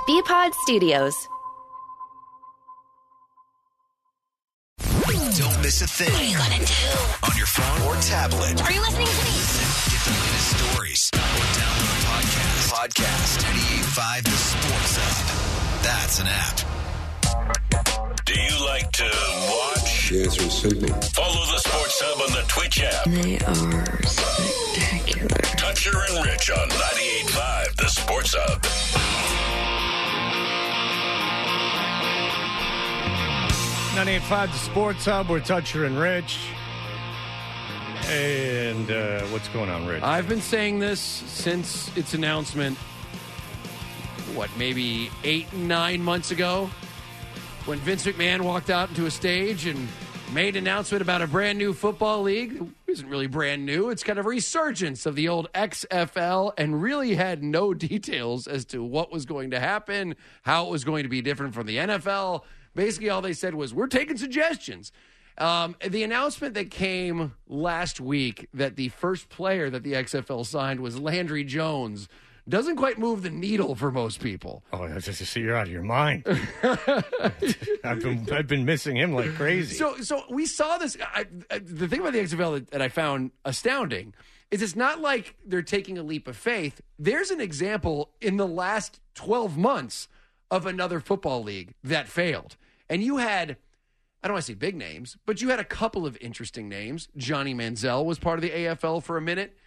BPod Studios. Don't miss a thing. What are you gonna do? On your phone or tablet. Are you listening to me? Get the latest stories or download a podcast. Podcast 98.5 The Sports Hub. That's an app. Do you like to watch? The answer is simple. Follow the Sports Hub on the Twitch app. They are spectacular. Toucher and Rich on 98.5 The Sports Hub. 98.5 The Sports Hub. We're Toucher and Rich. And what's going on, Rich? I've been saying this since its announcement, maybe 8-9 months ago, when Vince McMahon walked out into a stage and made an announcement about a brand new football league. It isn't really brand new. It's kind of a resurgence of the old XFL, and really had no details as to what was going to happen, how it was going to be different from the NFL. Basically, all they said was, we're taking suggestions. The announcement that came last week that the first player that the XFL signed was Landry Jones doesn't quite move the needle for most people. Oh, that's just to see you're out of your mind. I've been missing him like crazy. So we saw this. The thing about the XFL that I found astounding is it's not like they're taking a leap of faith. There's an example in the last 12 months of another football league that failed. And you had, I don't want to say big names, but you had a couple of interesting names. Johnny Manziel was part of the AFL for a minute.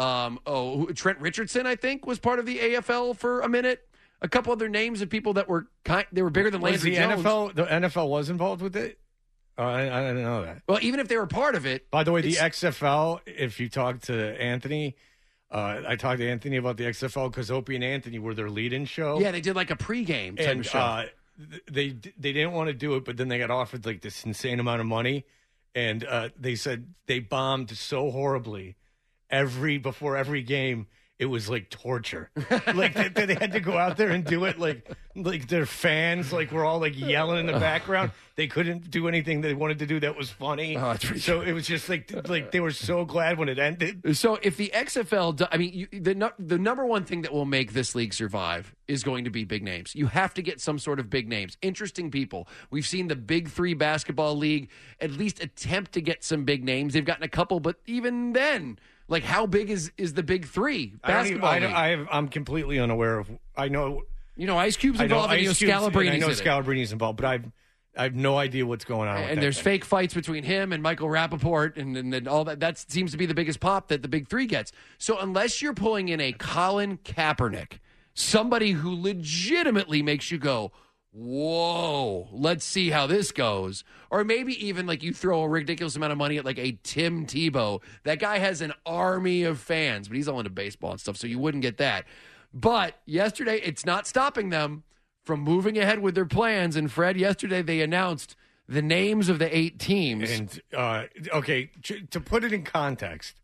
Trent Richardson, I think, was part of the AFL for a minute. A couple other names of people that were they were bigger than Landry Jones. The NFL was involved with it? I didn't know that. Well, even if they were part of it. By the way, the XFL, if you talk to Anthony, I talked to Anthony about the XFL because Opie and Anthony were their lead-in show. Yeah, they did like a pregame type of show. They didn't want to do it, but then they got offered like this insane amount of money, and they said they bombed so horribly before every game. It was like torture. Like they had to go out there and do it. Like their fans were all like yelling in the background. They couldn't do anything they wanted to do that was funny. Oh, that's so it was just like they were so glad when it ended. So if the XFL, the number one thing that will make this league survive is going to be big names. You have to get some sort of big names, interesting people. We've seen the Big Three basketball league at least attempt to get some big names. They've gotten a couple, but even then. Like, how big is the Big Three basketball league? I'm completely unaware of. I know. Ice Cube's involved, and Scalabrini's I know Scalabrini's involved, but I have no idea what's going on. And there's fake fights between him and Michael Rappaport, and all that. That seems to be the biggest pop that the Big Three gets. So unless you're pulling in a Colin Kaepernick, somebody who legitimately makes you go, whoa, let's see how this goes. Or maybe even you throw a ridiculous amount of money at a Tim Tebow. That guy has an army of fans, but he's all into baseball and stuff, so you wouldn't get that. But yesterday, it's not stopping them from moving ahead with their plans. And Fred, yesterday they announced the names of the 8 teams. And, okay, to put it in context,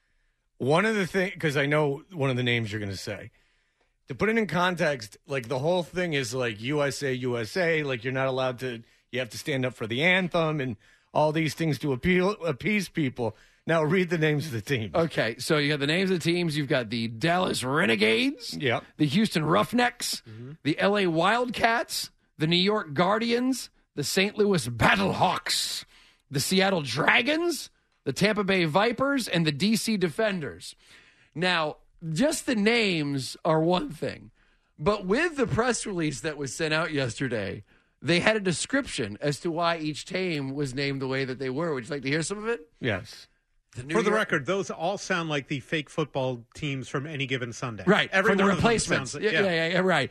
one of the things, because I know one of the names you're going to say, to put it in context, the whole thing is USA, you're not allowed to, you have to stand up for the anthem and all these things to appease people. Now read the names of the teams. Okay, so you got the names of the teams. You've got the Dallas Renegades, the Houston Roughnecks, the LA Wildcats, the New York Guardians, the St. Louis Battlehawks, the Seattle Dragons, the Tampa Bay Vipers, and the DC Defenders. Now, just the names are one thing, but with the press release that was sent out yesterday, they had a description as to why each team was named the way that they were. Would you like to hear some of it? Yes. For the record, those all sound like the fake football teams from Any Given Sunday. Right, Every from the one of them replacements. sounds like- Yeah, right.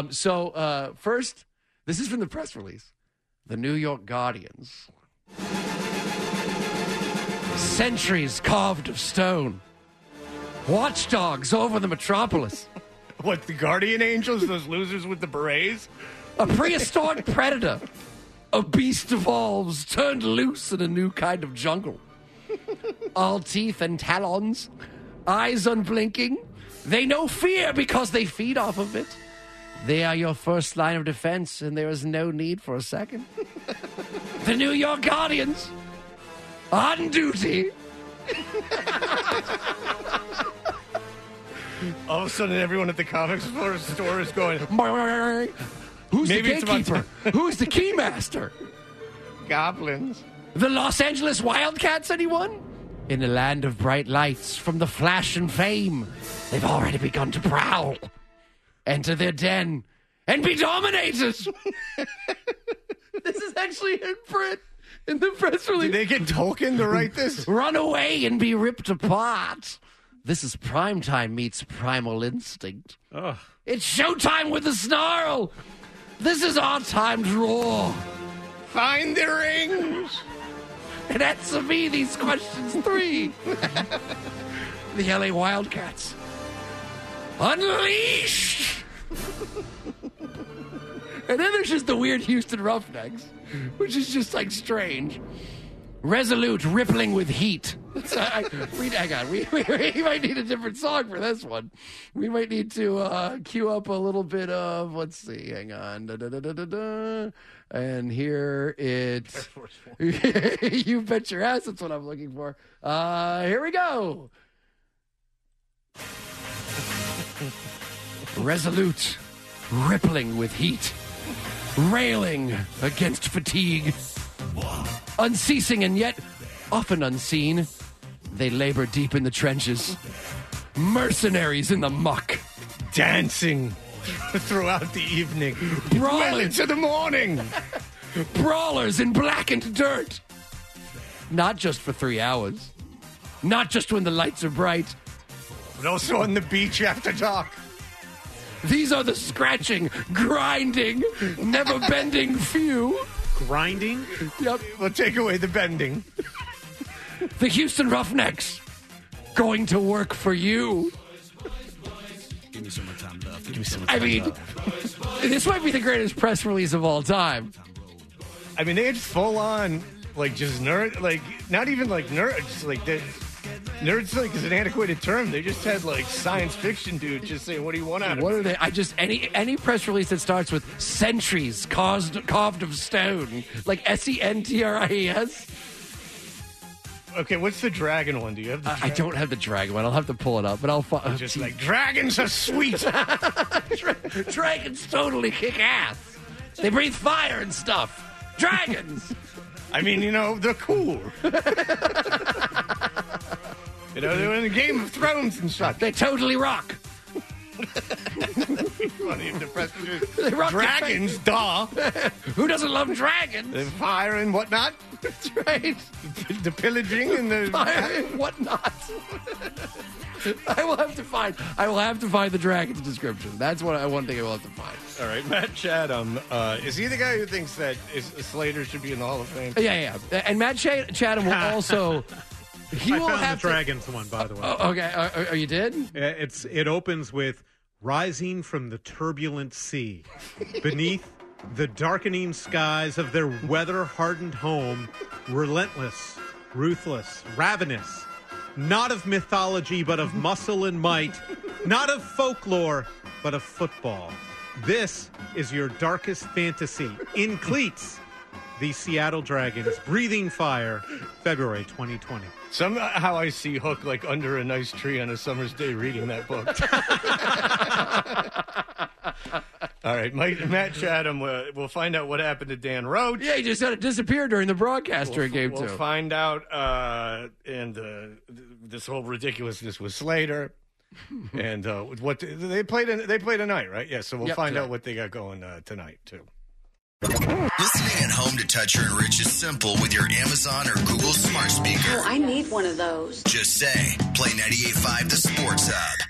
So first, this is from the press release. The New York Guardians. Centuries carved of stone. Watchdogs over the metropolis. What, the Guardian Angels, those losers with the berets? A prehistoric predator. A beast evolves, turned loose in a new kind of jungle. All teeth and talons, eyes unblinking. They know fear because they feed off of it. They are your first line of defense, and there is no need for a second. The New York Guardians, on duty. All of a sudden, everyone at the comics store is going, Who's Maybe the it's about gatekeeper? Who's the keymaster? goblins. The Los Angeles Wildcats, anyone? In the land of bright lights, from the flash and fame, they've already begun to prowl. Enter their den and be dominated. This is actually in print in the press Did release. they get Tolkien to write this? Run away and be ripped apart. This is primetime meets primal instinct. Ugh. It's showtime with the snarl. This is our time to roar. Find the rings. And answer me these questions 3. The LA Wildcats. Unleashed! And then there's just the weird Houston Roughnecks, which is just like strange. Resolute, rippling with heat. Hang on. We might need a different song for this one. We might need to cue up a little bit of, let's see, hang on. Da-da-da-da-da-da. And here it's... You bet your ass that's what I'm looking for. Here we go. Resolute, rippling with heat, railing against fatigue. Unceasing and yet often unseen, they labor deep in the trenches. Mercenaries in the muck. Dancing throughout the evening. Brawling. Well into the morning. Brawlers in blackened dirt. Not just for 3 hours. Not just when the lights are bright. But also on the beach after dark. These are the scratching, grinding, never-bending few. Grinding? Yep. We'll take away the bending. The Houston Roughnecks. Going to work for you. Give me some more time, love. Give me some more I time, mean, love. this might be the greatest press release of all time. I mean, they had full on, like, just nerd, like, not even like nerds, like, nerds, like, is an antiquated term. They just had, like, science fiction dude just saying, what do you want out of What me? are they? Any press release that starts with centuries carved of stone, like SENTRIES. Okay, what's the dragon one? Do you have the I don't have the dragon one. I'll have to pull it up, but I'll Just like, dragons are sweet. dragons totally kick ass. They breathe fire and stuff. Dragons. I mean, you know, they're cool. You know, they're in the Game of Thrones and such. They totally rock. Funny if the press release- They rock your Dragons, duh. Who doesn't love dragons? The fire and whatnot. That's right. The pillaging and the... Fire and whatnot. I will have to find the dragon's description. That's one thing I will have to find. All right, Matt Chatham. Is he the guy who thinks that Slater should be in the Hall of Fame? Yeah. And Matt Chatham will also... He I will found have the Dragons one, by the way. Oh, okay. Oh, you did? It opens with rising from the turbulent sea beneath the darkening skies of their weather-hardened home, relentless, ruthless, ravenous, not of mythology but of muscle and might, not of folklore but of football. This is your darkest fantasy in cleats. The Seattle Dragons, Breathing Fire, February 2020. Somehow I see Hook like under a nice tree on a summer's day reading that book. All right, Matt Chatham, we'll find out what happened to Dan Roach. Yeah, he just had to disappear during the broadcast during game We'll 2. find out, this whole ridiculousness with Slater. And what they played tonight, right? Yeah, so we'll find tonight. out what they got going tonight, too. Listening at home to Toucher and Rich is simple with your Amazon or Google smart speaker. Oh, I need one of those. Just say, play 98.5 The Sports Hub.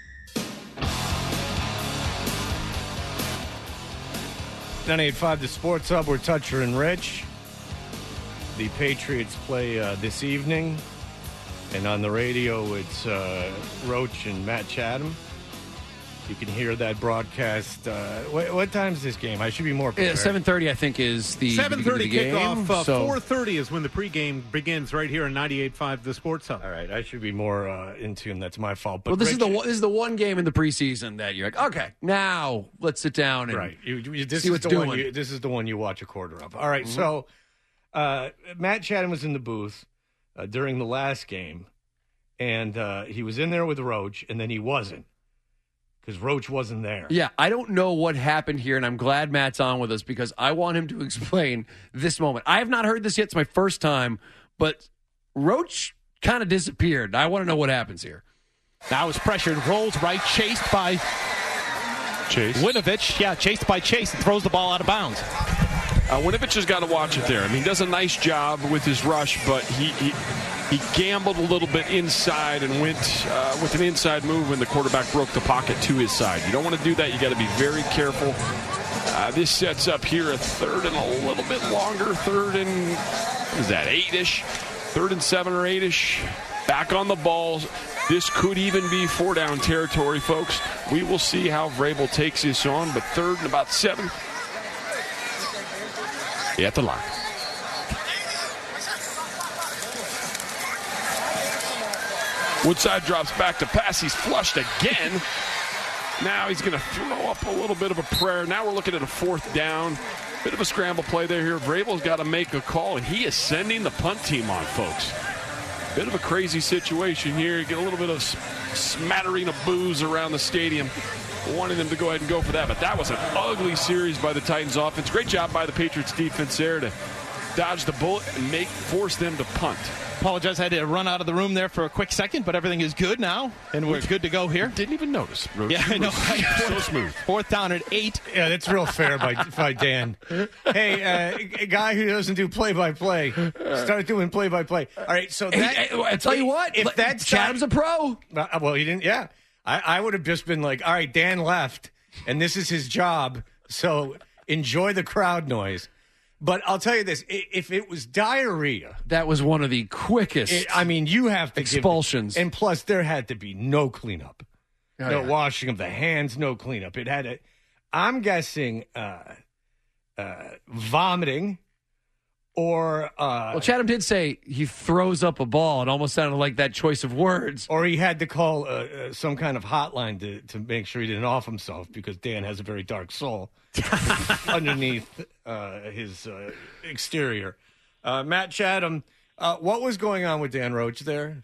98.5 The Sports Hub, we're Toucher and Rich. The Patriots play this evening. And on the radio, it's Roach and Matt Chatham. You can hear that broadcast. What time is this game? I should be more prepared. 7:30, I think, is the 7:30 game. kickoff. So 4:30 is when the pregame begins right here on 98.5 The Sports Hub. All right, I should be more in tune. That's my fault. But well, this Rich, is the one game in the preseason that you're like, okay, now let's sit down and right. This see is what's the doing. one. This is the one you watch a quarter of. All right, so Matt Chatham was in the booth during the last game, and he was in there with Roach, and then he wasn't. because Roach wasn't there. Yeah, I don't know what happened here, and I'm glad Matt's on with us because I want him to explain this moment. I have not heard this yet. It's my first time, but Roach kind of disappeared. I want to know what happens here. Now is pressured, rolls right, chased by Winovich. Yeah, chased by Chase and throws the ball out of bounds. Winovich has got to watch it there. I mean, he does a nice job with his rush, but he gambled a little bit inside and went with an inside move when the quarterback broke the pocket to his side. You don't want to do that. You got to be very careful. This sets up here a third and a little bit longer. Third and, what is that, 8-ish? 3rd and 7 or 8-ish. Back on the ball. This could even be 4-down territory, folks. We will see how Vrabel takes this on, but 3rd and about 7. At the line. Woodside drops back to pass. He's flushed again. Now he's going to throw up a little bit of a prayer. Now we're looking at a 4th down. Bit of a scramble play there here. Vrabel's got to make a call, and he is sending the punt team on, folks. Bit of a crazy situation here. Get a little bit of smattering of boos around the stadium, wanting them to go ahead and go for that. But that was an ugly series by the Titans offense. Great job by the Patriots defense there to dodge the bullet and force them to punt. Apologize, I had to run out of the room there for a quick second, but everything is good now, and we're good to go here. Didn't even notice. Yeah, I know. So smooth. 4th down at 8. Yeah, that's real fair by Dan. Hey, a guy who doesn't do play-by-play, start doing play-by-play. All right, so that... I tell you what, if that's Chatham's a pro. Well, he didn't, yeah. I would have just been like, all right, Dan left, and this is his job, so enjoy the crowd noise. But I'll tell you this, if it was diarrhea... That was one of the quickest you have to expulsions. And plus, there had to be no cleanup. No washing of the hands, no cleanup. It had a... I'm guessing vomiting or... well, Chatham did say he throws up a ball. It almost sounded like that choice of words. Or he had to call some kind of hotline to make sure he didn't off himself because Dan has a very dark soul underneath his exterior. Matt Chatham, what was going on with Dan Roach there?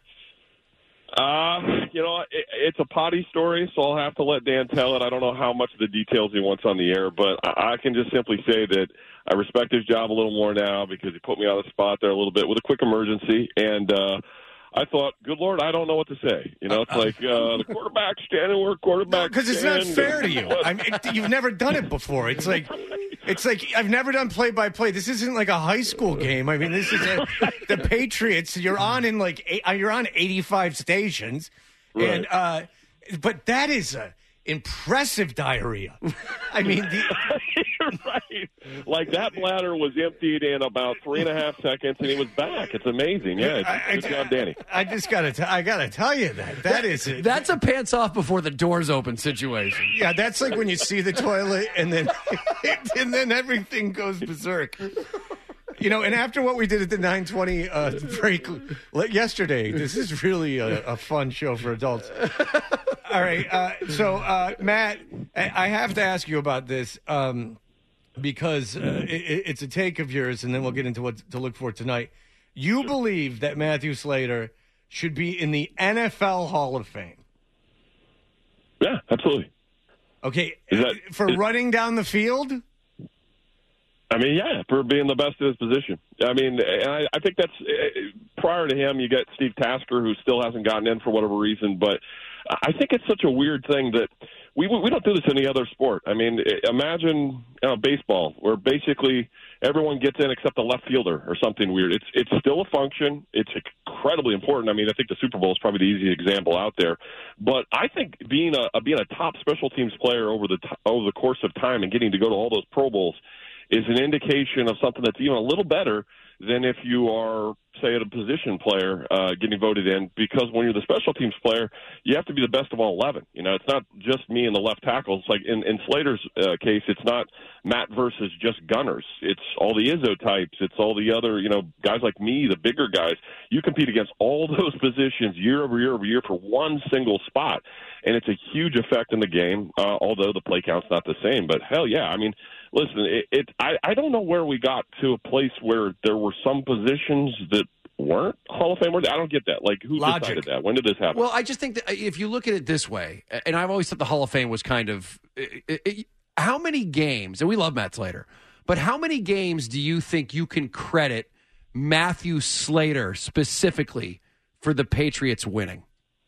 It's a potty story, so I'll have to let Dan tell it. I don't know how much of the details he wants on the air, but I can just simply say that I respect his job a little more now because he put me on the spot there a little bit with a quick emergency, and I thought, good Lord, I don't know what to say. It's like the quarterback standing where quarterback because it's not fair to you. I mean, you've never done it before. It's like I've never done play-by-play. This isn't like a high school game. I mean, this is the Patriots. You're on you're on 85 stations, right. And but that is impressive diarrhea. I mean, right. Like that bladder was emptied in about 3.5 seconds, and he was back. It's amazing. Yeah, good job, Danny. I just gotta tell you that's a pants off before the doors open situation. Yeah, that's like when you see the toilet and then everything goes berserk. And after what we did at the 9:20 break yesterday, this is really a fun show for adults. All right, so Matt, I have to ask you about this because it's a take of yours, and then we'll get into what to look for tonight. You believe that Matthew Slater should be in the NFL Hall of Fame? Yeah, absolutely. Okay, for running down the field? I mean, yeah, for being the best in his position. I mean, and I think that's prior to him, you got Steve Tasker, who still hasn't gotten in for whatever reason. But I think it's such a weird thing that we don't do this in any other sport. I mean, imagine baseball, where basically everyone gets in except the left fielder or something weird. It's still a function. It's incredibly important. I mean, I think the Super Bowl is probably the easy example out there. But I think being a top special teams player over the course of time and getting to go to all those Pro Bowls is an indication of something that's even a little better than if you are, say, a position player getting voted in, because when you're the special teams player, you have to be the best of all 11. It's not just me and the left tackle. It's like in Slater's case, it's not Matt versus just gunners. It's all the Izzo types. It's all the other, guys like me, the bigger guys. You compete against all those positions year over year over year for one single spot, and it's a huge effect in the game, although the play count's not the same. But, hell, yeah, I mean, listen, I don't know where we got to a place where there were some positions that weren't Hall of Fame worthy? I don't get that. Like, who decided that? When did this happen? Well, I just think that if you look at it this way, and I've always thought the Hall of Fame was kind of how many games, and we love Matt Slater, but how many games do you think you can credit Matthew Slater specifically for the Patriots winning?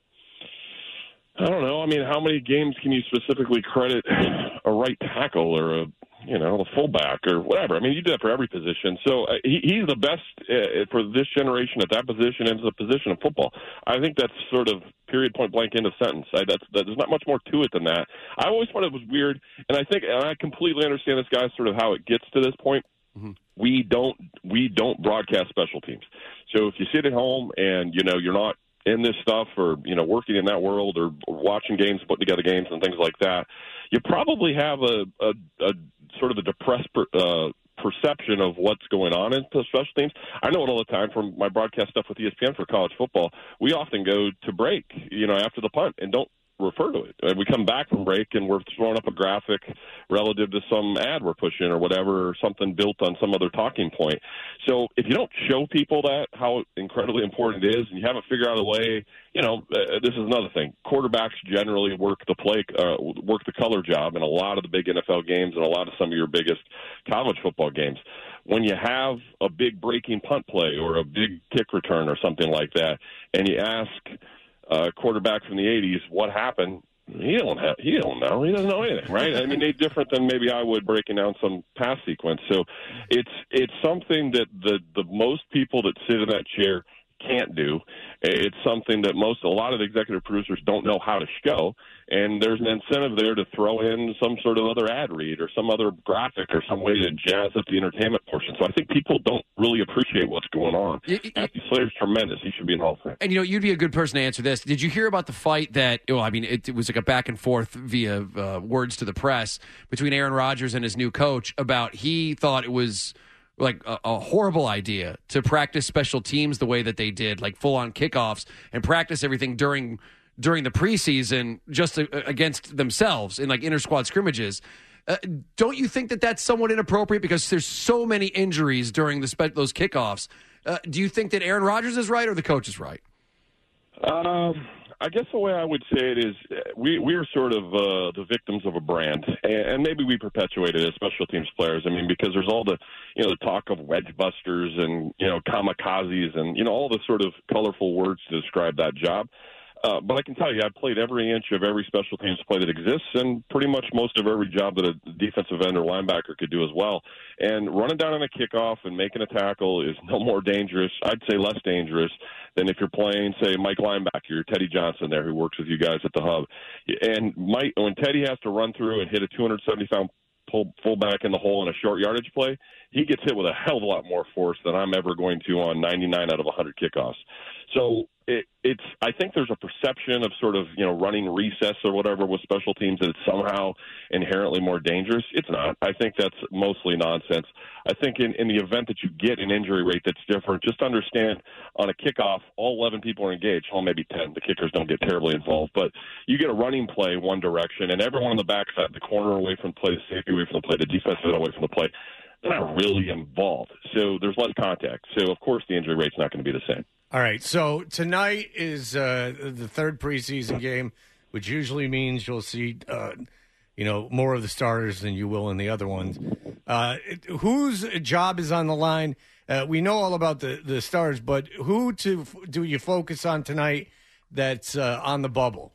I don't know. I mean, how many games can you specifically credit a right tackle or a fullback or whatever? I mean, you do that for every position. So he's the best for this generation at that position and the position of football. I think that's sort of period, point blank, end of sentence. There's not much more to it than that. I always thought it was weird, and I completely understand this guy sort of how it gets to this point. Mm-hmm. We don't broadcast special teams. So if you sit at home and you're not in this stuff or working in that world or watching games, putting together games and things like that, you probably have a sort of a depressed perception of what's going on in special teams. I know it all the time from my broadcast stuff with ESPN for college football. We often go to break, after the punt and don't refer to it. We come back from break and we're throwing up a graphic relative to some ad we're pushing or whatever, or something built on some other talking point. So if you don't show people how incredibly important it is, and you haven't figured out a way, this is another thing. Quarterbacks generally work the color job in a lot of the big NFL games and a lot of some of your biggest college football games. When you have a big breaking punt play or a big kick return or something like that, and you ask quarterback from the 80s, what happened? He don't know. He doesn't know anything, right? I mean, they're different than maybe I would breaking down some pass sequence. So it's something that the most people that sit in that chair can't do. It's something that a lot of the executive producers don't know how to show, and there's an incentive there to throw in some sort of other ad read or some other graphic or some way to jazz up the entertainment portion. So I think people don't really appreciate what's going on. Matthew Slater's tremendous. He should be in Hall of Fame. And you'd be a good person to answer this. Did you hear about the fight that? Well, I mean, it was like a back and forth via words to the press between Aaron Rodgers and his new coach about he thought it was like a horrible idea to practice special teams the way that they did, like full-on kickoffs, and practice everything during the preseason just against themselves in like inter-squad scrimmages. Don't you think that that's somewhat inappropriate because there's so many injuries during those kickoffs? Do you think that Aaron Rodgers is right or the coach is right? I guess the way I would say it is we're sort of the victims of a brand, and maybe we perpetuate it as special teams players. I mean, because there's all the the talk of wedge busters and kamikazes and all the sort of colorful words to describe that job. But I can tell you, I've played every inch of every special teams play that exists, and pretty much most of every job that a defensive end or linebacker could do as well. And running down on a kickoff and making a tackle is no more dangerous, I'd say less dangerous, than if you're playing, say, Mike linebacker or Teddy Johnson there, who works with you guys at the Hub. And when Teddy has to run through and hit a 270-pound fullback in the hole in a short yardage play, he gets hit with a hell of a lot more force than I'm ever going to on 99 out of 100 kickoffs. So I think there's a perception of sort of, running recess or whatever with special teams that it's somehow inherently more dangerous. It's not. I think that's mostly nonsense. I think in the event that you get an injury rate that's different, just understand on a kickoff, all 11 people are engaged. Well, maybe 10. The kickers don't get terribly involved. But you get a running play one direction, and everyone on the backside, the corner away from the play, the safety away from the play, the defensive end away from the play, they're not really involved. So there's less contact. So, of course, the injury rate's not going to be the same. All right, so tonight is the third preseason game, which usually means you'll see, more of the starters than you will in the other ones. Whose job is on the line? We know all about the stars, but who do you focus on tonight that's on the bubble?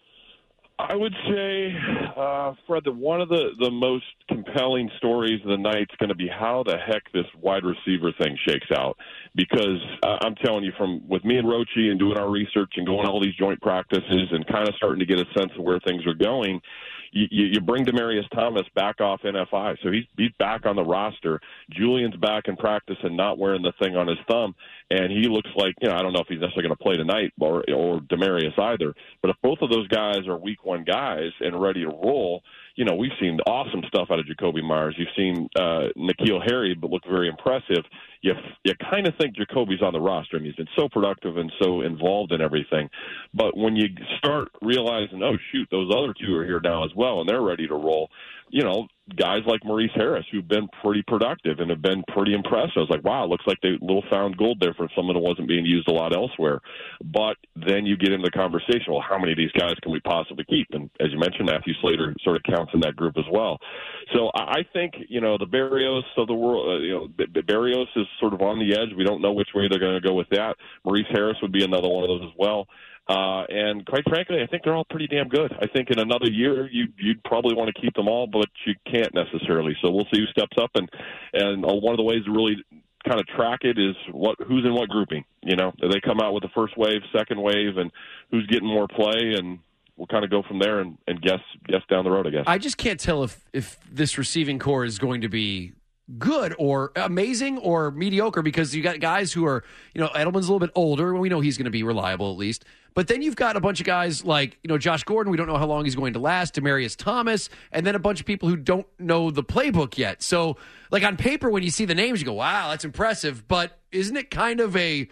I would say, Fred, that one of the most compelling stories of the night is going to be how the heck this wide receiver thing shakes out. Because I'm telling you, with me and Rochi and doing our research and going to all these joint practices and kind of starting to get a sense of where things are going, you bring Demaryius Thomas back off NFI, so he's back on the roster. Julian's back in practice and not wearing the thing on his thumb, and he looks like, I don't know if he's necessarily going to play tonight or Demaryius either, but if both of those guys are week one guys and ready to roll, we've seen awesome stuff out of Jacoby Myers. You've seen N'Keal Harry, but look very impressive. you kind of think Jacoby's on the roster. I mean, he's been so productive and so involved in everything. But when you start realizing, oh, shoot, those other two are here now as well, and they're ready to roll, you know, guys like Maurice Harris, who've been pretty productive and have been pretty impressive. I was like, wow, it looks like they little found gold there for someone who wasn't being used a lot elsewhere. But then you get into the conversation, well, how many of these guys can we possibly keep? And as you mentioned, Matthew Slater sort of counts in that group as well. So I think, you know, the Berrios of the world, you know, Berrios is sort of on the edge. We don't know which way they're going to go with that. Maurice Harris would be another one of those as well. And quite frankly, I think they're all pretty damn good. I think in another year, you'd probably want to keep them all, but you can't necessarily. So we'll see who steps up. And one of the ways to really kind of track it is who's in what grouping. You know, they come out with the first wave, second wave, and who's getting more play, and we'll kind of go from there and guess down the road, I guess. I just can't tell if this receiving core is going to be good or amazing or mediocre, because you got guys who are, you know, Edelman's a little bit older. We know he's going to be reliable at least. But then you've got a bunch of guys like, you know, Josh Gordon. We don't know how long he's going to last. Demaryius Thomas. And then a bunch of people who don't know the playbook yet. So, like, on paper, when you see the names, you go, wow, that's impressive. But isn't it kind of a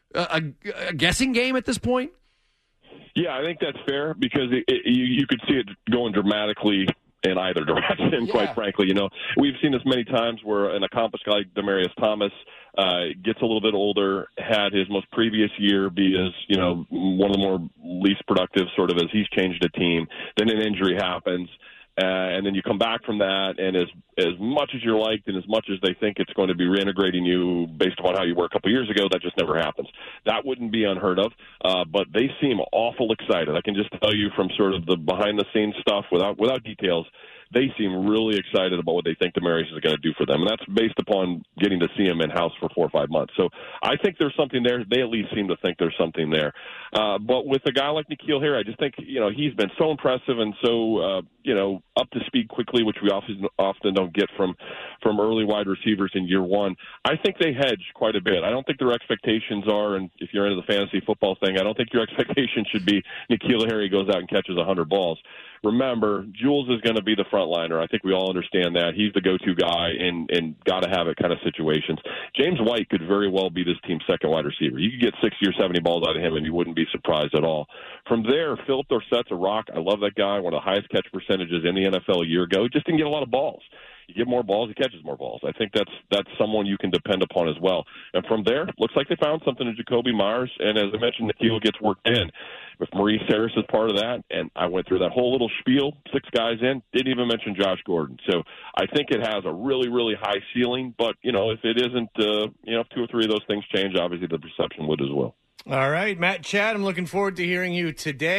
guessing game at this point? Yeah, I think that's fair, because you could see it going dramatically in either direction, quite frankly. You know, we've seen this many times where an accomplished guy like Demaryius Thomas gets a little bit older, had his most previous year be as, you know, one of the more least productive sort of as he's changed a team. Then an injury happens. And then you come back from that, and as much as you're liked and as much as they think it's going to be reintegrating you based upon how you were a couple years ago, that just never happens. That wouldn't be unheard of, but they seem awful excited. I can just tell you from sort of the behind-the-scenes stuff, without details, they seem really excited about what they think Demaryius is going to do for them. And that's based upon getting to see him in-house for 4 or 5 months. So I think there's something there. They at least seem to think there's something there. But with a guy like N'Keal Harry, I just think, you know, he's been so impressive and so, you know, up to speed quickly, which we often don't get from early wide receivers in year one. I think they hedge quite a bit. I don't think their expectations are, and if you're into the fantasy football thing, I don't think your expectation should be N'Keal Harry goes out and catches 100 balls. Remember, Jules is going to be the frontliner. I think we all understand that. He's the go-to guy in got-to-have-it kind of situations. James White could very well be this team's second wide receiver. You could get 60 or 70 balls out of him, and you wouldn't be surprised at all. From there, Philip Dorsett's a rock. I love that guy, one of the highest catch percentages in the NFL a year ago. He just didn't get a lot of balls. You give more balls, he catches more balls. I think that's someone you can depend upon as well. And from there, looks like they found something in Jacoby Myers. And as I mentioned, N'Keal gets worked in. If Maurice Harris is part of that, and I went through that whole little spiel, 6 guys in, didn't even mention Josh Gordon. So I think it has a really, really high ceiling. But, you know, if it isn't, you know, if 2 or 3 of those things change, obviously the perception would as well. All right, Matt Chad, I'm looking forward to hearing you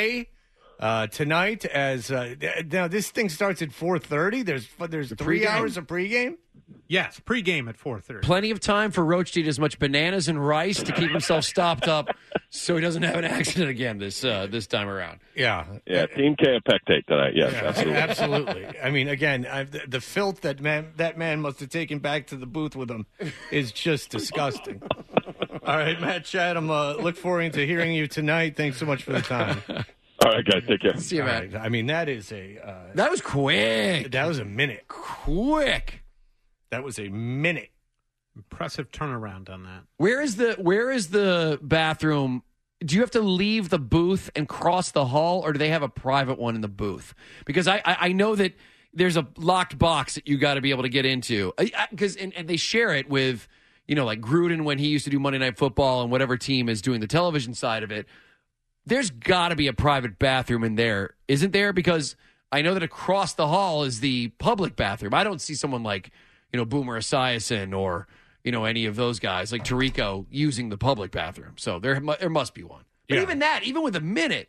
tonight, as now this thing starts at 4:30. There's 3 hours of pregame. Yes, pregame at 4:30. Plenty of time for Roach to eat as much bananas and rice to keep himself stopped up, so he doesn't have an accident again this time around. Yeah, Team K of Pectate tonight. Yes, yeah, absolutely. I mean, again, the filth that man must have taken back to the booth with him is just disgusting. All right, Matt Chad, I'm look forward to hearing you tonight. Thanks so much for the time. All right, guys, take care. See you, Matt. Right. I mean, that is that was quick. That was a minute. Quick. That was a minute. Impressive turnaround on that. Where is the bathroom? Do you have to leave the booth and cross the hall, or do they have a private one in the booth? Because I know that there's a locked box that you got to be able to get into. Because and they share it with, you know, like Gruden when he used to do Monday Night Football and whatever team is doing the television side of it. There's got to be a private bathroom in there, isn't there? Because I know that across the hall is the public bathroom. I don't see someone like, you know, Boomer Esiason or, you know, any of those guys like Tirico using the public bathroom. So there must be one. But even with a minute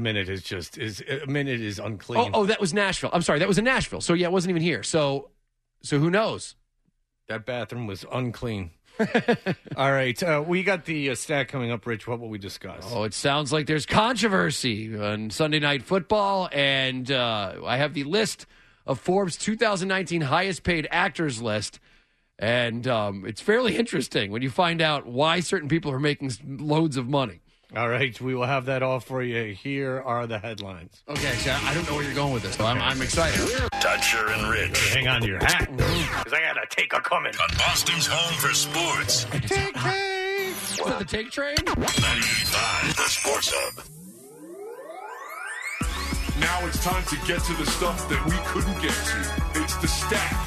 is unclean. Oh, that was Nashville. I'm sorry, that was in Nashville. So yeah, it wasn't even here. So who knows? That bathroom was unclean. All right. We got the stat coming up, Rich. What will we discuss? Oh, it sounds like there's controversy on Sunday Night Football, and I have the list of Forbes' 2019 highest paid actors list, and it's fairly interesting when you find out why certain people are making loads of money. All right, we will have that all for you. Here are the headlines. Okay, so I don't know where you're going with this, but I'm excited. Dutcher and Rich. Hang on to your hat, because I got a take a coming. On Boston's home for sports. Take Is it the take train? 98.5, the Sports Hub. Now it's time to get to the stuff that we couldn't get to. It's the stack.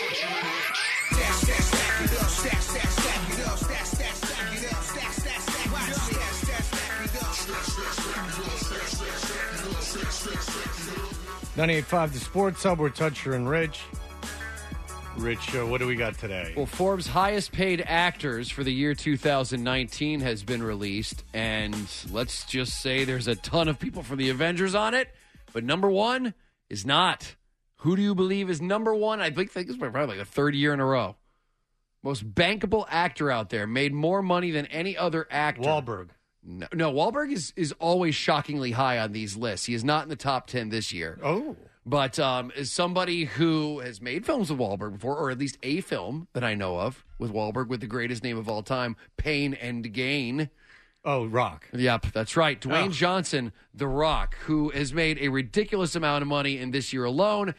98.5 The Sports Hub. We're Toucher and Rich. Rich, what do we got today? Well, Forbes' highest paid actors for the year 2019 has been released, and let's just say there's a ton of people from the Avengers on it, but number one is not. Who do you believe is number one? I think this is probably like the third year in a row. Most bankable actor out there, made more money than any other actor. Wahlberg. No, Wahlberg is always shockingly high on these lists. He is not in the top 10 this year. Oh. But as somebody who has made films with Wahlberg before, or at least a film that I know of with Wahlberg, with the greatest name of all time, Pain and Gain. Oh, Rock. Yep, that's right. Dwayne Johnson, The Rock, who has made a ridiculous amount of money in this year alone,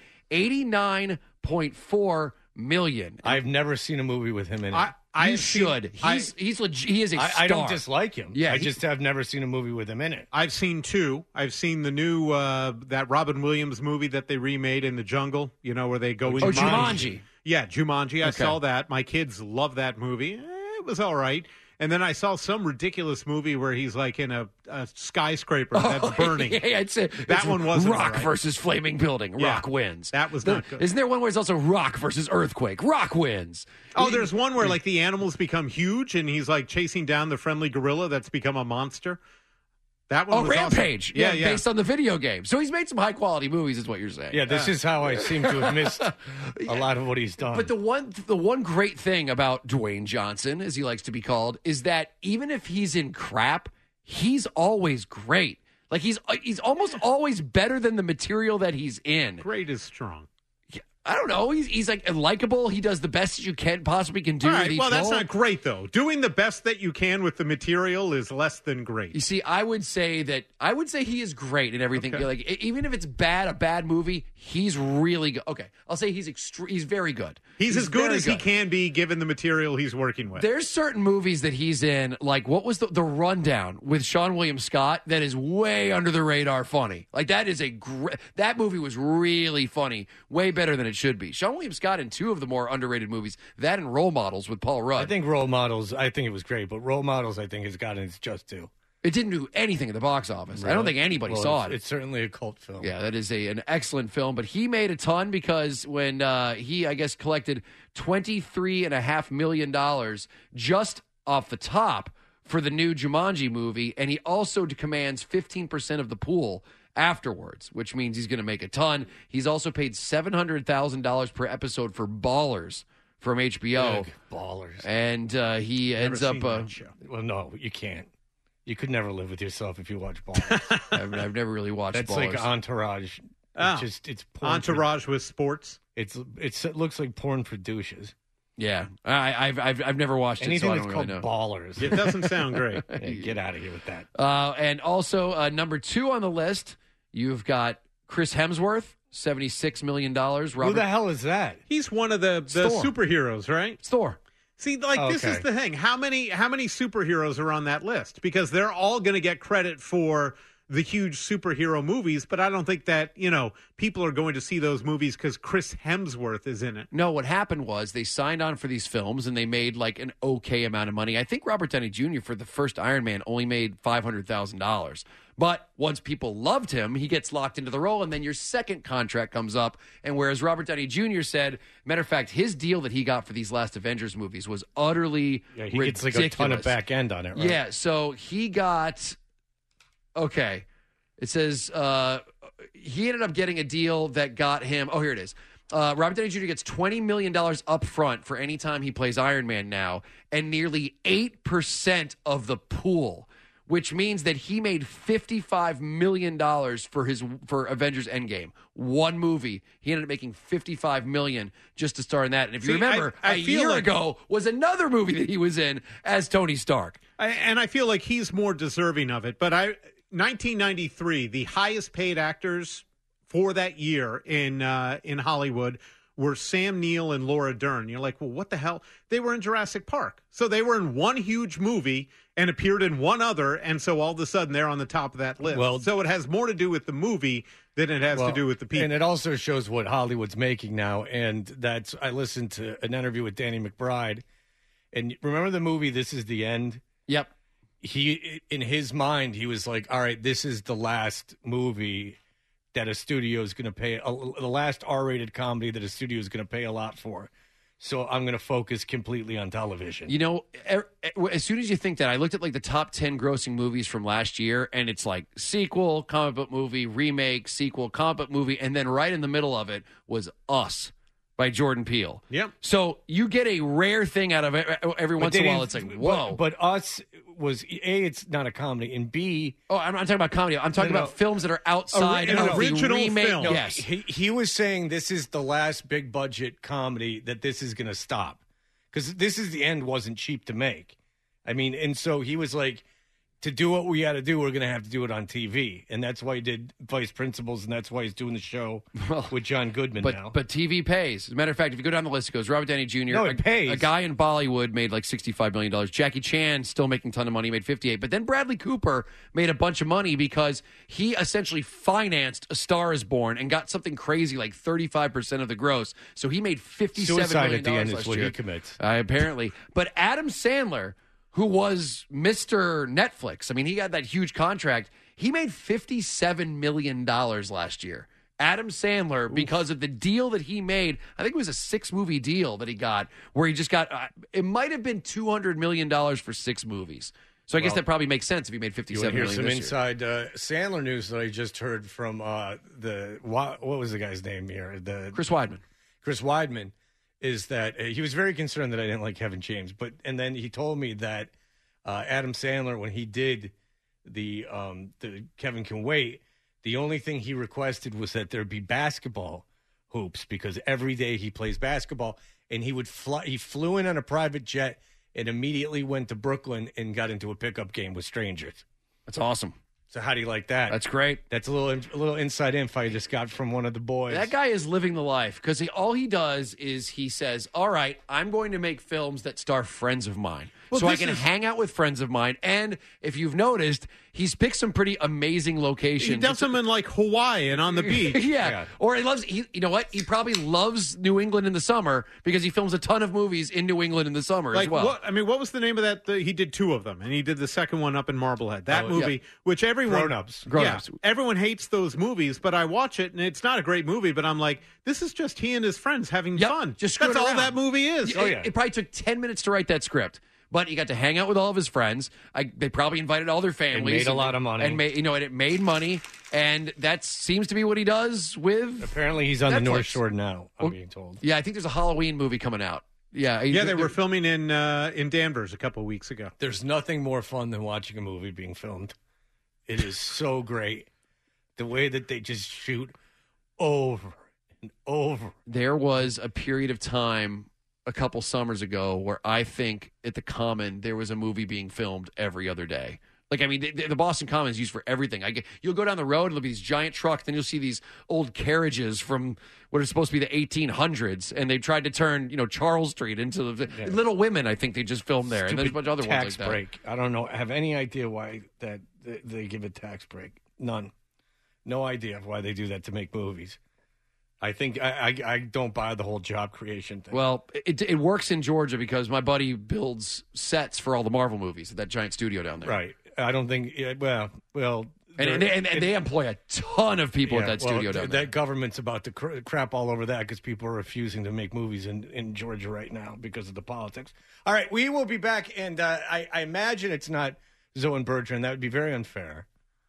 $89.4 million. I've never seen a movie with him in it. You should. He is a star. I don't dislike him. Yeah, I just have never seen a movie with him in it. I've seen two. I've seen the new that Robin Williams movie that they remade in the jungle. You know, where they go in. Jumanji. Yeah, Jumanji. I saw that. My kids love that movie. It was all right. And then I saw some ridiculous movie where he's like in a skyscraper that's burning. Yeah, that one wasn't Rock right. versus Flaming Building. Rock wins. That was not good. Isn't there one where it's also Rock versus Earthquake? Rock wins. Oh, there's one where like the animals become huge and he's like chasing down the friendly gorilla that's become a monster. That one was Rampage. Awesome. Yeah, based on the video game. So he's made some high quality movies, is what you're saying. Yeah, this is how I seem to have missed a lot of what he's done. But the one great thing about Dwayne Johnson, as he likes to be called, is that even if he's in crap, he's always great. Like he's almost always better than the material that he's in. Great is strong. I don't know. He's like likable. He does the best you can possibly can do. All right, with each well, that's role. not great though. Doing the best that you can with the material is less than great. You see, I would say he is great in everything. Okay. Like even if it's a bad movie, he's really good. Okay, I'll say he's very good. He's as good as he can be given the material he's working with. There's certain movies that he's in, like what was the Rundown with Sean William Scott, that is way under the radar funny. Like that movie was really funny, way better than it should be. Sean William Scott in two of the more underrated movies, that and Role Models with Paul Rudd. I think Role Models, it was great, but Role Models, I think, has gotten its just due. It didn't do anything at the box office. Really? I don't think anybody saw it. It's certainly a cult film. Yeah, that is an excellent film. But he made a ton because when he, I guess, collected $23.5 million just off the top for the new Jumanji movie, and he also commands 15% of the pool afterwards, which means he's going to make a ton. He's also paid $700,000 per episode for Ballers from HBO. Big Ballers. And he ends up... well, no, you can't. You could never live with yourself if you watch Ballers. I've never really watched That's Ballers. like Entourage. It's porn Entourage with sports. It looks like porn for douches. Yeah, I've never watched anything it, so I that's don't called really know. Ballers. It doesn't sound great. Yeah, get out of here with that. And also number 2 on the list, you've got Chris Hemsworth, $76 million. Who the hell is that? He's one of the superheroes, right? Thor. See, this is the thing. How many superheroes are on that list? Because they're all going to get credit for the huge superhero movies, but I don't think that, people are going to see those movies because Chris Hemsworth is in it. No, what happened was they signed on for these films and they made like an okay amount of money. I think Robert Downey Jr. for the first Iron Man only made $500,000. But once people loved him, he gets locked into the role, and then your second contract comes up. And whereas Robert Downey Jr. said, matter of fact, his deal that he got for these last Avengers movies was utterly he ridiculous. gets like a ton of back end on it, right? Yeah, so he got... Okay. It says he ended up getting a deal that got him... Oh, here it is. Robert Downey Jr. gets $20 million up front for any time he plays Iron Man now, and nearly 8% of the pool, which means that he made $55 million for Avengers Endgame. One movie. He ended up making $55 million just to star in that. And if you remember, I a feel year like- ago was another movie that he was in as Tony Stark. And I feel like he's more deserving of it. But 1993, the highest paid actors for that year in Hollywood were Sam Neill and Laura Dern. You're like, well, what the hell? They were in Jurassic Park. So they were in one huge movie and appeared in one other, and so all of a sudden they're on the top of that list. Well, so it has more to do with the movie than it has to do with the people. And it also shows what Hollywood's making now. And I listened to an interview with Danny McBride. And remember the movie This Is the End? Yep. He, in his mind, he was like, all right, this is the last movie that a studio is going to pay, the last R-rated comedy that a studio is going to pay a lot for. So I'm going to focus completely on television. You know, as soon as you think that, I looked at like the top 10 grossing movies from last year, and it's like sequel, comic book movie, remake, sequel, comic book movie, and then right in the middle of it was Us by Jordan Peele. Yep. So you get a rare thing out of it every once in a while. It's like, whoa. But Us was, A, it's not a comedy, and B... Oh, I'm not talking about comedy. I'm talking about films that are outside of original the remake. film. Yes. He was saying this is the last big-budget comedy that this is going to stop. Because This Is the End wasn't cheap to make. I mean, and so he was like, to do what we got to do, we're going to have to do it on TV. And that's why he did Vice Principals, and that's why he's doing the show with John Goodman now. But TV pays. As a matter of fact, if you go down the list, it goes Robert Downey Jr. No, it pays. A guy in Bollywood made like $65 million. Jackie Chan still making a ton of money, made 58. But then Bradley Cooper made a bunch of money because he essentially financed A Star Is Born and got something crazy like 35% of the gross. So he made $57 Suicide million at the end last is what year. he commits. Apparently. But Adam Sandler, who was Mr. Netflix. I mean, he got that huge contract. He made $57 million last year. Adam Sandler, because of the deal that he made, I think it was a 6-movie deal that he got, where he just got, it might have been $200 million for 6 movies. So I guess that probably makes sense if he made $57 million Here's some this inside Sandler news that I just heard from what was the guy's name here? Chris Weidman. Chris Weidman. Is that he was very concerned that I didn't like Kevin James, and then he told me that Adam Sandler, when he did the Kevin Can Wait, the only thing he requested was that there be basketball hoops because every day he plays basketball, and he flew in on a private jet and immediately went to Brooklyn and got into a pickup game with strangers. That's awesome. So how do you like that? That's great. That's a little inside info I just got from one of the boys. That guy is living the life because all he does is he says, all right, I'm going to make films that star friends of mine. Well, so I can hang out with friends of mine. And if you've noticed, he's picked some pretty amazing locations. He does them in like Hawaii and on the beach. Yeah. Or you know what? He probably loves New England in the summer because he films a ton of movies in New England in the summer as well. What was the name of that? He did 2 of them, and he did the second one up in Marblehead. That movie, which everyone... Grown-ups. Everyone hates those movies, but I watch it, and it's not a great movie, but I'm like, this is just he and his friends having fun. Just That's all around. that movie is. It probably took 10 minutes to write that script. But he got to hang out with all of his friends. They probably invited all their families. Made a lot of money. And it made money. And that seems to be what he does with Apparently he's on Netflix. the North Shore now, I'm being told. Yeah, I think there's a Halloween movie coming out. Yeah, they were filming in Danvers a couple of weeks ago. There's nothing more fun than watching a movie being filmed. It is so great. The way that they just shoot over and over. There was a period of time a couple summers ago where I think at the Common there was a movie being filmed every other day. Like, I mean, the Boston Common is used for everything. You'll go down the road, and there'll be these giant trucks, then you'll see these old carriages from what are supposed to be the 1800s, and they tried to turn, Charles Street into Little Women, I think they just filmed there. And there's a bunch of other ones like that. Tax break. I don't know. Have any idea why that they give a tax break? None. No idea of why they do that to make movies. I think I don't buy the whole job creation thing. Well, it works in Georgia because my buddy builds sets for all the Marvel movies at that giant studio down there. Right. I don't think. Well. And they employ a ton of people at that studio down there. That government's about to crap all over that because people are refusing to make movies in Georgia right now because of the politics. All right, we will be back, and I imagine it's not Zoe and Bertrand. That would be very unfair.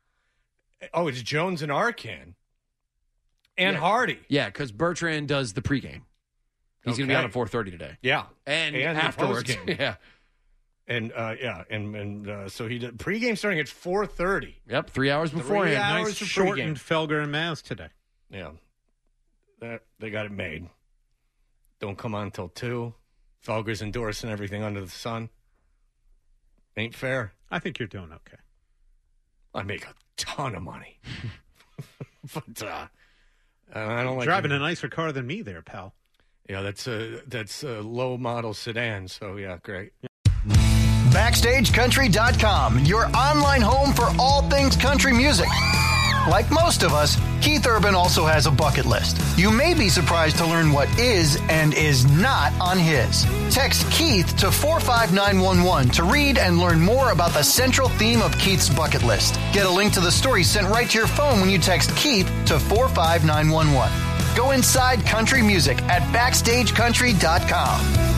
Oh, it's Jones and Arcand. And Hardy. Yeah, because Bertrand does the pregame. He's going to be on at 4:30 today. Yeah. And the afterwards. postgame. Yeah. And so he did pregame starting at 4:30. Yep, 3 hours beforehand. 3 hours Nice for shortened pregame. Felger and Maz today. Yeah, they got it made. Don't come on until 2. Felger's endorsing everything under the sun. Ain't fair. I think you're doing okay. I make a ton of money, but I don't like driving a nicer car than me, there, pal. Yeah, that's a low model sedan. So yeah, great. BackstageCountry.com, your online home for all things country music. Like most of us, Keith Urban also has a bucket list. You may be surprised to learn what is and is not on his. Text Keith to 45911 to read and learn more about the central theme of Keith's bucket list. Get a link to the story sent right to your phone when you text Keith to 45911. Go inside country music at BackstageCountry.com.